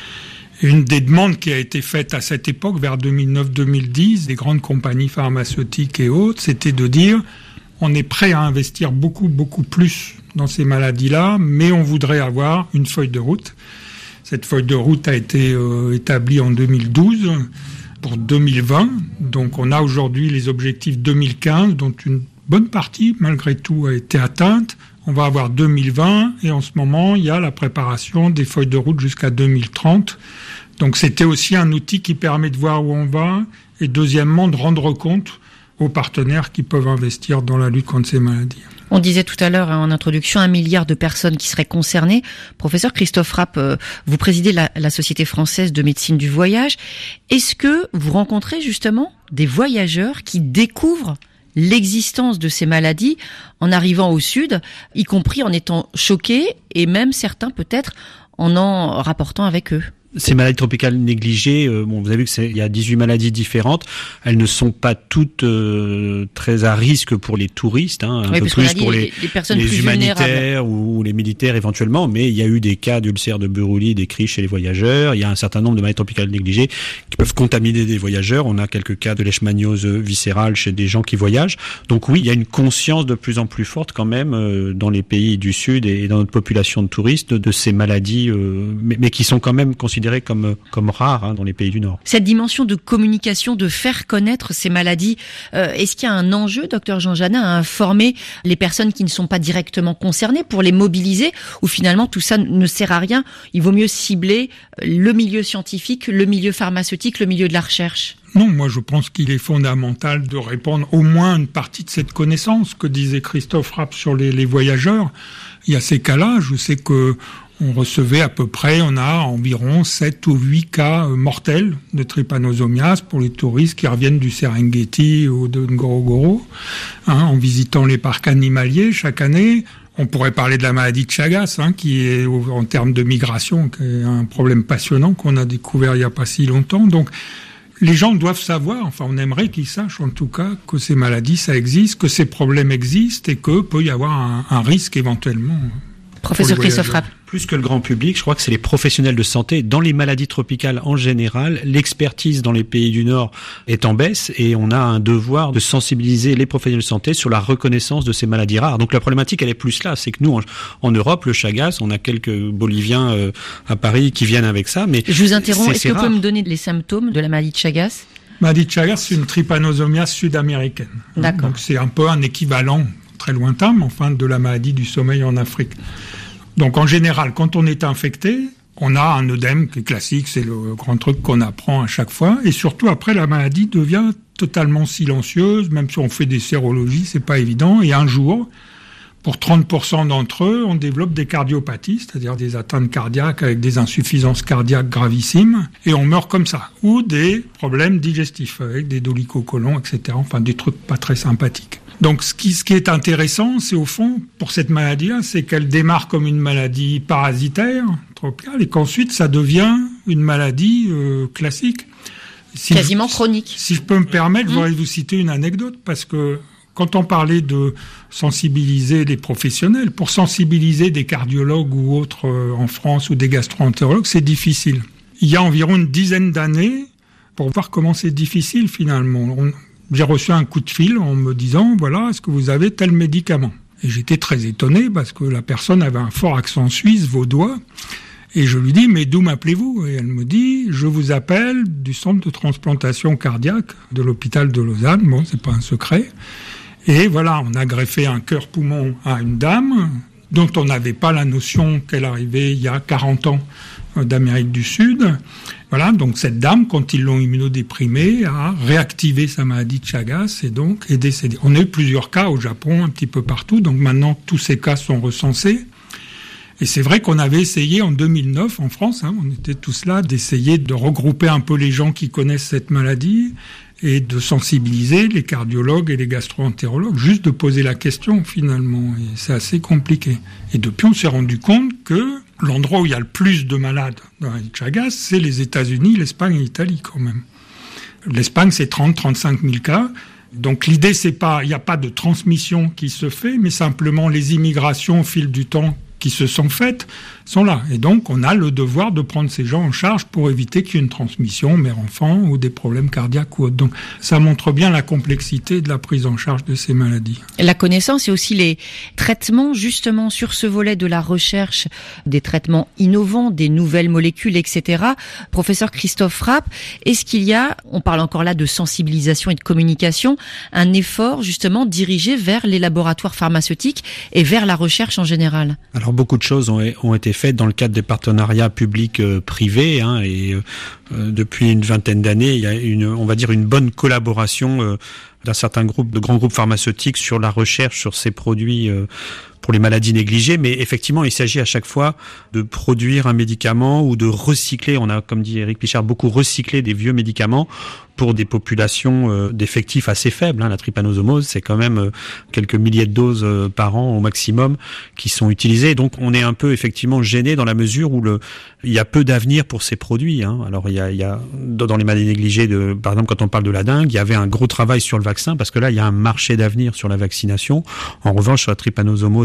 S4: Et une des demandes qui a été faite à cette époque, vers deux mille neuf deux mille dix, des grandes compagnies pharmaceutiques et autres, c'était de dire on est prêt à investir beaucoup, beaucoup plus dans ces maladies-là, mais on voudrait avoir une feuille de route. Cette feuille de route a été euh, établie en deux mille douze. Pour deux mille vingt, donc on a aujourd'hui les objectifs deux mille quinze, dont une bonne partie, malgré tout, a été atteinte. On va avoir deux mille vingt, et en ce moment, il y a la préparation des feuilles de route jusqu'à deux mille trente. Donc c'était aussi un outil qui permet de voir où on va, et deuxièmement, de rendre compte aux partenaires qui peuvent investir dans la lutte contre ces maladies.
S3: On disait tout à l'heure en introduction un milliard de personnes qui seraient concernées. Professeur Christophe Rapp, vous présidez la, la Société française de médecine du voyage. Est-ce que vous rencontrez justement des voyageurs qui découvrent l'existence de ces maladies en arrivant au sud, y compris en étant choqués et même certains peut-être en en rapportant avec eux?
S6: Ces maladies tropicales négligées, euh, bon, vous avez vu qu'il y a dix-huit maladies différentes. Elles ne sont pas toutes euh, très à risque pour les touristes, hein, un
S3: oui,
S6: peu plus pour les,
S3: les, les, les
S6: les humanitaires ou les militaires éventuellement. Mais il y a eu des cas d'ulcères de Buruli décrits chez les voyageurs. Il y a un certain nombre de maladies tropicales négligées qui peuvent contaminer des voyageurs. On a quelques cas de leishmaniose viscérale chez des gens qui voyagent. Donc oui, il y a une conscience de plus en plus forte quand même euh, dans les pays du Sud et dans notre population de touristes de ces maladies, euh, mais, mais qui sont quand même considérées comme, comme rares hein, dans les pays du Nord.
S3: Cette dimension de communication, de faire connaître ces maladies, euh, est-ce qu'il y a un enjeu, docteur Jean Janin, à informer les personnes qui ne sont pas directement concernées pour les mobiliser, ou finalement tout ça ne sert à rien? Il vaut mieux cibler le milieu scientifique, le milieu pharmaceutique, le milieu de la recherche.
S4: Non, moi je pense qu'il est fondamental de répandre au moins une partie de cette connaissance que disait Christophe Rapp sur les, les voyageurs. Il y a ces cas-là, je sais que on recevait à peu près, on a environ sept ou huit cas mortels de trypanosomiase pour les touristes qui reviennent du Serengeti ou de Ngorongoro, hein, en visitant les parcs animaliers chaque année. On pourrait parler de la maladie de Chagas, hein, qui est, en termes de migration, qui est un problème passionnant qu'on a découvert il n'y a pas si longtemps. Donc, les gens doivent savoir, enfin, on aimerait qu'ils sachent en tout cas que ces maladies, ça existe, que ces problèmes existent et que peut y avoir un, un risque éventuellement.
S3: Professeur Christophe Rapp.
S6: Plus que le grand public, je crois que c'est les professionnels de santé. Dans les maladies tropicales en général, l'expertise dans les pays du Nord est en baisse et on a un devoir de sensibiliser les professionnels de santé sur la reconnaissance de ces maladies rares. Donc la problématique, elle est plus là. C'est que nous, en, en Europe, le Chagas, on a quelques Boliviens euh, à Paris qui viennent avec ça. Mais
S3: je vous interromps.
S6: C'est,
S3: Est-ce
S6: c'est
S3: que vous
S6: rare.
S3: pouvez me donner les symptômes de la maladie de Chagas?
S4: La maladie de Chagas, c'est une trypanosomiase sud-américaine.
S3: D'accord.
S4: Donc c'est un peu un équivalent très lointain, mais enfin de la maladie du sommeil en Afrique. Donc en général, quand on est infecté, on a un œdème qui est classique, c'est le grand truc qu'on apprend à chaque fois. Et surtout après, la maladie devient totalement silencieuse, même si on fait des sérologies, c'est pas évident. Et un jour, pour trente pour cent d'entre eux, on développe des cardiopathies, c'est-à-dire des atteintes cardiaques avec des insuffisances cardiaques gravissimes, et on meurt comme ça. Ou des problèmes digestifs, avec des dolichocolons, et cetera. Enfin, des trucs pas très sympathiques. Donc, ce qui, ce qui est intéressant, c'est au fond, pour cette maladie-là, c'est qu'elle démarre comme une maladie parasitaire, tropicale, et qu'ensuite, ça devient une maladie euh, classique. Si
S3: Quasiment
S4: je,
S3: chronique.
S4: Si je peux me permettre, mmh. je voudrais vous citer une anecdote, parce que quand on parlait de sensibiliser les professionnels, pour sensibiliser des cardiologues ou autres euh, en France, ou des gastro-entérologues, c'est difficile. Il y a environ une dizaine d'années, pour voir comment c'est difficile finalement, on, j'ai reçu un coup de fil en me disant, voilà, est-ce que vous avez tel médicament? Et j'étais très étonné parce que la personne avait un fort accent suisse, vaudois. Et je lui dis, mais d'où m'appelez-vous? Et elle me dit, je vous appelle du centre de transplantation cardiaque de l'hôpital de Lausanne. Bon, c'est pas un secret. Et voilà, on a greffé un cœur-poumon à une dame dont on n'avait pas la notion qu'elle arrivait il y a quarante ans d'Amérique du Sud. Voilà, donc cette dame, quand ils l'ont immunodéprimée, a réactivé sa maladie de Chagas et donc est décédée. On a eu plusieurs cas au Japon, un petit peu partout, donc maintenant tous ces cas sont recensés. Et c'est vrai qu'on avait essayé en deux mille neuf en France, hein, on était tous là, d'essayer de regrouper un peu les gens qui connaissent cette maladie et de sensibiliser les cardiologues et les gastro-entérologues, juste de poser la question finalement. Et c'est assez compliqué. Et depuis, on s'est rendu compte que l'endroit où il y a le plus de malades dans la Chagas, c'est les États-Unis, l'Espagne et l'Italie quand même. L'Espagne, c'est trente à trente-cinq mille cas. Donc l'idée, c'est pas, il n'y a pas de transmission qui se fait, mais simplement les immigrations au fil du temps qui se sont faites sont là. Et donc, on a le devoir de prendre ces gens en charge pour éviter qu'il y ait une transmission mère-enfant ou des problèmes cardiaques ou autres. Donc, ça montre bien la complexité de la prise en charge de ces maladies.
S3: La connaissance et aussi les traitements, justement, sur ce volet de la recherche, des traitements innovants, des nouvelles molécules, et cetera. Professeur Christophe Rapp, est-ce qu'il y a, on parle encore là de sensibilisation et de communication, un effort, justement, dirigé vers les laboratoires pharmaceutiques et vers la recherche en général?
S6: Alors, beaucoup de choses ont, ont été faites dans le cadre des partenariats publics-privés, hein, et euh, depuis une vingtaine d'années, il y a une, on va dire, une bonne collaboration euh, d'un certain groupe, de grands groupes pharmaceutiques sur la recherche sur ces produits euh, pour les maladies négligées, mais effectivement, il s'agit à chaque fois de produire un médicament ou de recycler. On a, comme dit Éric Pichard, beaucoup recyclé des vieux médicaments pour des populations euh, d'effectifs assez faibles. Hein. La trypanosomose, c'est quand même euh, quelques milliers de doses euh, par an au maximum qui sont utilisées. Donc, on est un peu effectivement gêné dans la mesure où le, il y a peu d'avenir pour ces produits. Hein. Alors, il y a, il y a dans les maladies négligées, de, par exemple, quand on parle de la dengue, il y avait un gros travail sur le vaccin parce que là, il y a un marché d'avenir sur la vaccination. En revanche, sur la trypanosomose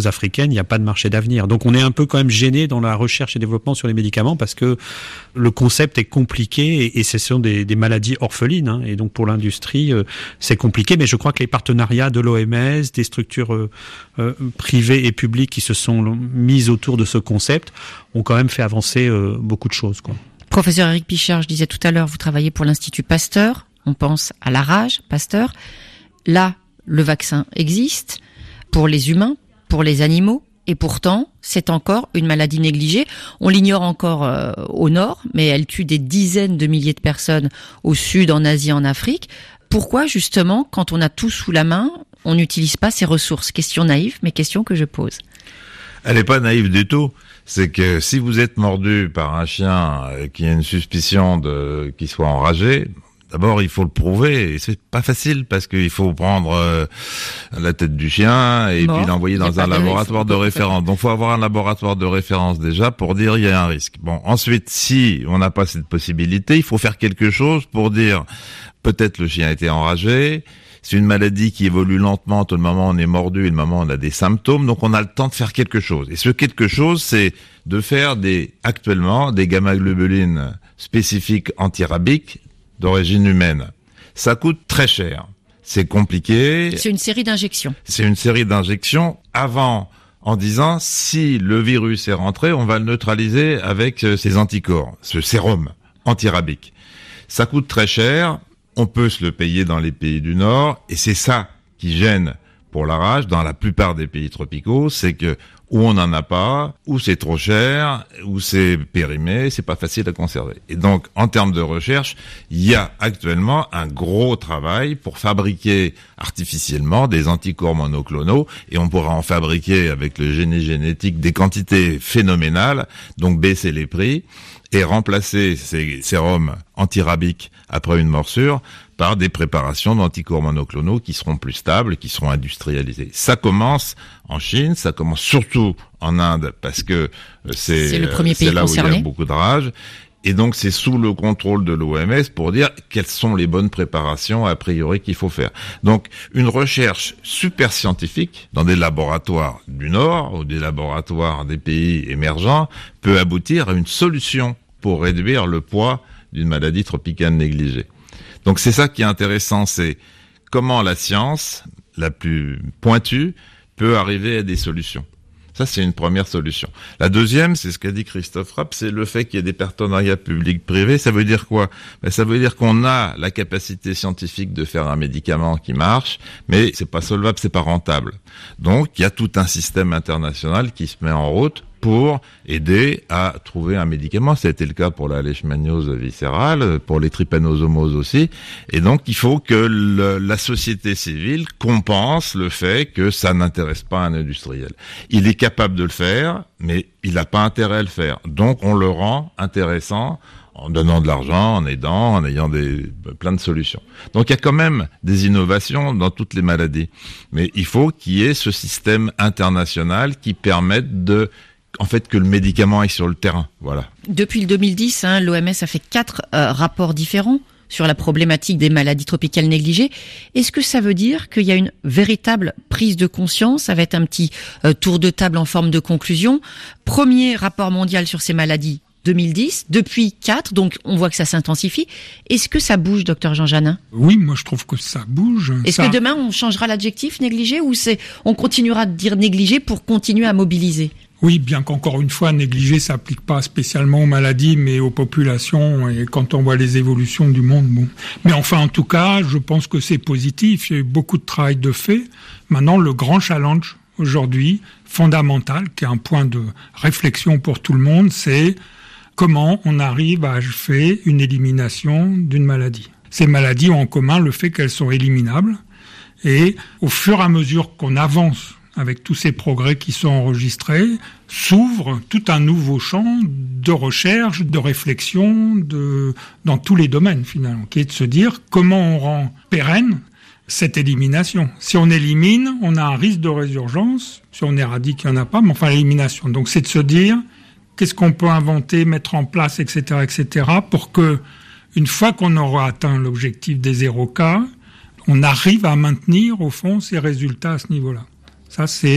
S6: zones africaines, il n'y a pas de marché d'avenir. Donc on est un peu quand même gêné dans la recherche et développement sur les médicaments parce que le concept est compliqué et, et ce sont des, des maladies orphelines. Hein, et donc pour l'industrie, euh, c'est compliqué. Mais je crois que les partenariats de l'O M S, des structures euh, euh, privées et publiques qui se sont mises autour de ce concept ont quand même fait avancer euh, beaucoup de choses, quoi.
S3: Professeur Éric Pichard, je disais tout à l'heure, vous travaillez pour l'Institut Pasteur. On pense à la rage, Pasteur. Là, le vaccin existe pour les humains, pour les animaux, et pourtant, c'est encore une maladie négligée. On l'ignore encore euh, au nord, mais elle tue des dizaines de milliers de personnes au sud, en Asie, en Afrique. Pourquoi, justement, quand on a tout sous la main, on n'utilise pas ces ressources? Question naïve, mais question que je pose.
S5: Elle n'est pas naïve du tout. C'est que si vous êtes mordu par un chien qui a une suspicion de qu'il soit enragé, d'abord il faut le prouver, et c'est pas facile parce qu'il faut prendre euh, la tête du chien et bon, puis l'envoyer dans un laboratoire de référence. Donc il faut avoir un laboratoire de référence déjà pour dire il y a un risque. Bon, ensuite, si on n'a pas cette possibilité, il faut faire quelque chose pour dire peut-être le chien a été enragé. C'est une maladie qui évolue lentement entre le moment où on est mordu et le moment où on a des symptômes, donc on a le temps de faire quelque chose. Et ce quelque chose, c'est de faire des, actuellement, des gamma-globulines spécifiques antirabiques d'origine humaine. Ça coûte très cher. C'est compliqué.
S3: C'est une série d'injections.
S5: C'est une série d'injections avant, en disant, si le virus est rentré, on va le neutraliser avec ces anticorps, ce sérum antirabique. Ça coûte très cher. On peut se le payer dans les pays du Nord, et c'est ça qui gêne pour la rage dans la plupart des pays tropicaux, c'est que où on n'en a pas, où c'est trop cher, où c'est périmé, c'est pas facile à conserver. Et donc, en termes de recherche, il y a actuellement un gros travail pour fabriquer artificiellement des anticorps monoclonaux, et on pourra en fabriquer avec le génie génétique des quantités phénoménales, donc baisser les prix, et remplacer ces sérums antirabiques après une morsure par des préparations d'anticorps monoclonaux qui seront plus stables, qui seront industrialisés. Ça commence en Chine, ça commence surtout en Inde parce que c'est,
S3: c'est le premier pays
S5: c'est là
S3: concerné.
S5: Où il y a beaucoup de rage. Et donc c'est sous le contrôle de l'O M S pour dire quelles sont les bonnes préparations a priori qu'il faut faire. Donc une recherche super scientifique dans des laboratoires du Nord ou des laboratoires des pays émergents peut aboutir à une solution pour réduire le poids d'une maladie tropicale négligée. Donc c'est ça qui est intéressant, c'est comment la science, la plus pointue, peut arriver à des solutions. Ça, c'est une première solution. La deuxième, c'est ce qu'a dit Christophe Rapp, c'est le fait qu'il y ait des partenariats publics-privés. Ça veut dire quoi? Ben, ça veut dire qu'on a la capacité scientifique de faire un médicament qui marche, mais c'est pas solvable, c'est pas rentable. Donc, il y a tout un système international qui se met en route pour aider à trouver un médicament. Ça a été le cas pour la leishmaniose viscérale, pour les trypanosomoses aussi. Et donc, il faut que le, la société civile compense le fait que ça n'intéresse pas un industriel. Il est capable de le faire, mais il n'a pas intérêt à le faire. Donc, on le rend intéressant en donnant de l'argent, en aidant, en ayant des, plein de solutions. Donc il y a quand même des innovations dans toutes les maladies. Mais il faut qu'il y ait ce système international qui permette de, en fait, que le médicament aille sur le terrain. Voilà.
S3: Depuis le deux mille dix, hein, l'O M S a fait quatre euh, rapports différents sur la problématique des maladies tropicales négligées. Est-ce que ça veut dire qu'il y a une véritable prise de conscience? Ça va être un petit euh, tour de table en forme de conclusion. Premier rapport mondial sur ces maladies, deux mille dix, depuis quatre, donc on voit que ça s'intensifie. Est-ce que ça bouge, docteur Jean Janin?
S4: Oui, moi je trouve que ça bouge.
S3: Est-ce
S4: ça...
S3: que demain on changera l'adjectif négligé ou c'est on continuera de dire négligé pour continuer à mobiliser?
S4: Oui, bien qu'encore une fois, négligé s'applique pas spécialement aux maladies, mais aux populations, et quand on voit les évolutions du monde, bon. Mais enfin, en tout cas, je pense que c'est positif, il y a eu beaucoup de travail de fait. Maintenant, le grand challenge aujourd'hui, fondamental, qui est un point de réflexion pour tout le monde, c'est comment on arrive à faire une élimination d'une maladie. Ces maladies ont en commun le fait qu'elles sont éliminables, et au fur et à mesure qu'on avance avec tous ces progrès qui sont enregistrés, s'ouvre tout un nouveau champ de recherche, de réflexion, de, dans tous les domaines finalement, qui est de se dire comment on rend pérenne cette élimination. Si on élimine, on a un risque de résurgence. Si on éradique, il n'y en a pas, mais enfin l'élimination. Donc c'est de se dire qu'est-ce qu'on peut inventer, mettre en place, et cetera, et cetera, pour que, une fois qu'on aura atteint l'objectif des zéro cas, on arrive à maintenir au fond ces résultats à ce niveau-là. Ça, c'est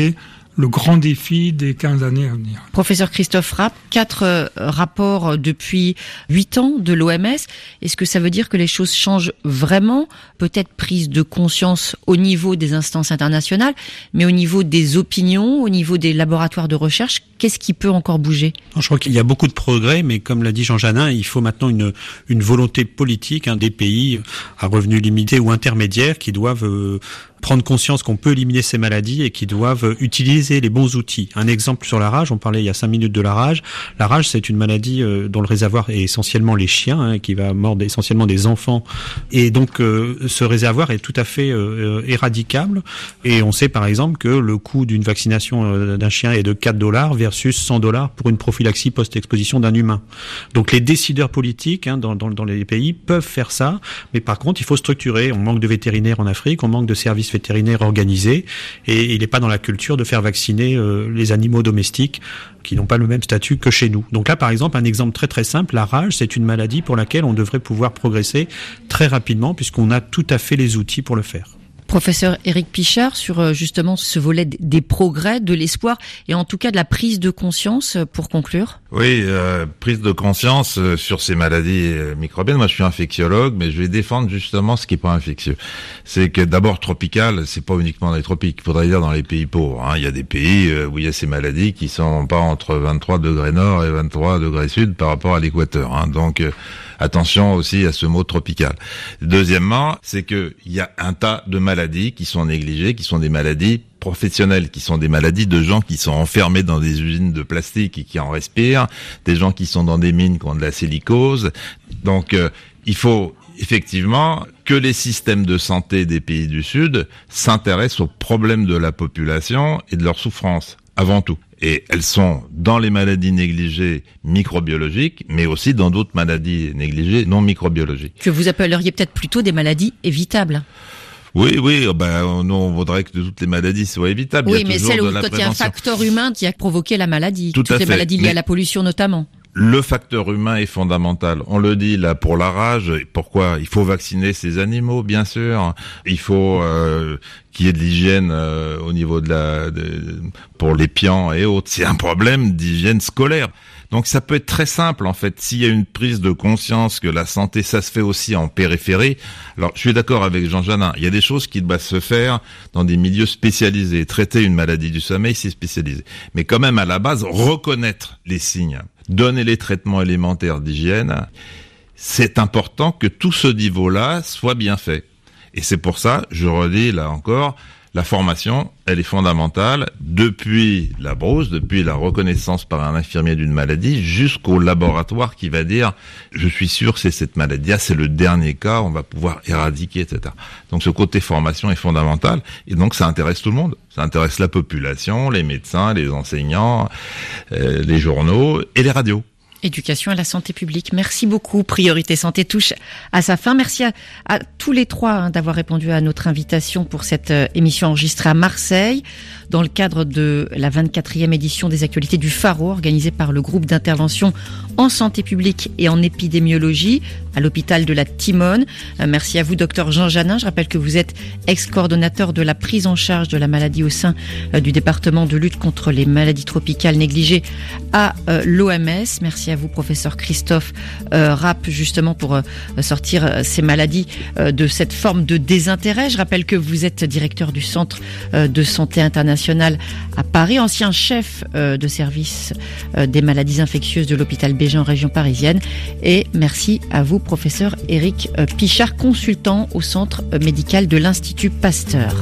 S4: le grand défi des quinze années à venir.
S3: Professeur Christophe Rapp, quatre euh, rapports depuis huit ans de l'O M S. Est-ce que ça veut dire que les choses changent vraiment? Peut-être prise de conscience au niveau des instances internationales, mais au niveau des opinions, au niveau des laboratoires de recherche, qu'est-ce qui peut encore bouger?
S6: Je crois qu'il y a beaucoup de progrès, mais comme l'a dit Jean Janin, il faut maintenant une, une volonté politique hein, des pays à revenus limités ou intermédiaires qui doivent euh, prendre conscience qu'on peut éliminer ces maladies et qui doivent utiliser les bons outils. Un exemple sur la rage, on parlait il y a cinq minutes de la rage. La rage, c'est une maladie euh, dont le réservoir est essentiellement les chiens, hein, qui va mordre essentiellement des enfants. Et donc, euh, ce réservoir est tout à fait euh, éradicable. Et on sait par exemple que le coût d'une vaccination euh, d'un chien est de quatre dollars versus cent dollars pour une prophylaxie post-exposition d'un humain. Donc, les décideurs politiques hein, dans, dans, dans les pays peuvent faire ça, mais par contre, il faut structurer. On manque de vétérinaires en Afrique, on manque de services vétérinaires organisés, et il n'est pas dans la culture de faire vacciner euh, les animaux domestiques qui n'ont pas le même statut que chez nous. Donc là, par exemple, un exemple très très simple, la rage, c'est une maladie pour laquelle on devrait pouvoir progresser très rapidement puisqu'on a tout à fait les outils pour le faire.
S3: Professeur Éric Pichard, sur justement ce volet des progrès, de l'espoir et en tout cas de la prise de conscience, pour conclure.
S5: Oui, euh, prise de conscience euh, sur ces maladies euh, microbiennes. Moi, je suis infectiologue, mais je vais défendre justement ce qui est pas infectieux. C'est que d'abord, tropical, c'est pas uniquement dans les tropiques. Il faudrait dire dans les pays pauvres. Hein. Il y a des pays euh, où il y a ces maladies qui sont pas entre vingt-trois degrés nord et vingt-trois degrés sud par rapport à l'équateur. Hein. Donc, euh, attention aussi à ce mot tropical. Deuxièmement, c'est que il y a un tas de maladies qui sont négligées, qui sont des maladies professionnels, qui sont des maladies de gens qui sont enfermés dans des usines de plastique et qui en respirent, des gens qui sont dans des mines qui ont de la silicose. Donc, euh, il faut effectivement que les systèmes de santé des pays du Sud s'intéressent aux problèmes de la population et de leurs souffrances, avant tout. Et elles sont dans les maladies négligées microbiologiques, mais aussi dans d'autres maladies négligées non microbiologiques.
S3: Que vous appelleriez peut-être plutôt des maladies évitables.
S5: Oui, oui, ben, nous, on voudrait que toutes les maladies soient évitables.
S3: Oui,
S5: il y a
S3: mais celle où il y a un facteur humain qui a provoqué la maladie.
S5: Tout
S3: toutes
S5: à
S3: les
S5: fait.
S3: maladies liées
S5: mais...
S3: à la pollution notamment.
S5: Le facteur humain est fondamental. On le dit là pour la rage. Pourquoi? Il faut vacciner ces animaux, bien sûr. Il faut euh, qu'il y ait de l'hygiène euh, au niveau de la de, pour les pians et autres. C'est un problème d'hygiène scolaire. Donc ça peut être très simple en fait. S'il y a une prise de conscience que la santé, ça se fait aussi en périphérie. Alors je suis d'accord avec Jean Janin. Il y a des choses qui doivent se faire dans des milieux spécialisés. Traiter une maladie du sommeil, c'est spécialisé. Mais quand même à la base, reconnaître les signes, donner les traitements élémentaires d'hygiène, c'est important que tout ce niveau-là soit bien fait. Et c'est pour ça, je redis là encore, la formation, elle est fondamentale depuis la brousse, depuis la reconnaissance par un infirmier d'une maladie, jusqu'au laboratoire qui va dire « je suis sûr que c'est cette maladie, c'est le dernier cas, on va pouvoir éradiquer, et cetera » Donc ce côté formation est fondamental, et donc ça intéresse tout le monde. Ça intéresse la population, les médecins, les enseignants, euh, les journaux et les radios.
S3: Éducation à la santé publique. Merci beaucoup. Priorité Santé touche à sa fin. Merci à, à tous les trois hein, d'avoir répondu à notre invitation pour cette euh, émission enregistrée à Marseille dans le cadre de la vingt-quatrième édition des actualités du Pharo organisée par le groupe d'intervention en santé publique et en épidémiologie à l'hôpital de la Timone. Euh, merci à vous, docteur Jean Janin. Je rappelle que vous êtes ex-coordonnateur de la prise en charge de la maladie au sein euh, du département de lutte contre les maladies tropicales négligées à euh, l'O M S. Merci à vous, professeur Christophe euh, Rapp, justement pour euh, sortir euh, ces maladies euh, de cette forme de désintérêt. Je rappelle que vous êtes directeur du Centre euh, de santé international à Paris, ancien chef euh, de service euh, des maladies infectieuses de l'hôpital Bégin en région parisienne. Et merci à vous, professeur Éric euh, Pichard, consultant au Centre euh, médical de l'Institut Pasteur.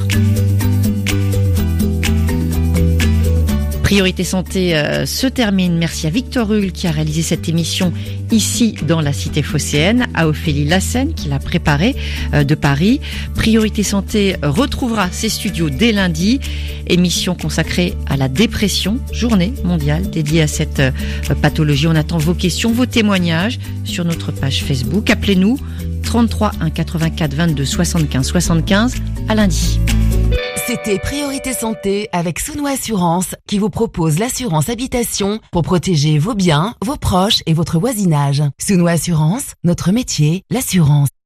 S3: Priorité Santé euh, se termine. Merci à Victor Hull qui a réalisé cette émission ici dans la cité phocéenne, à Ophélie Lassène qui l'a préparée euh, de Paris. Priorité Santé retrouvera ses studios dès lundi. Émission consacrée à la dépression, journée mondiale dédiée à cette euh, pathologie. On attend vos questions, vos témoignages sur notre page Facebook. Appelez-nous trente-trois un quatre-vingt-quatre vingt-deux soixante-quinze soixante-quinze. À lundi.
S1: C'était Priorité Santé avec Souno Assurance qui vous propose l'assurance habitation pour protéger vos biens, vos proches et votre voisinage. Souno Assurance, notre métier, l'assurance.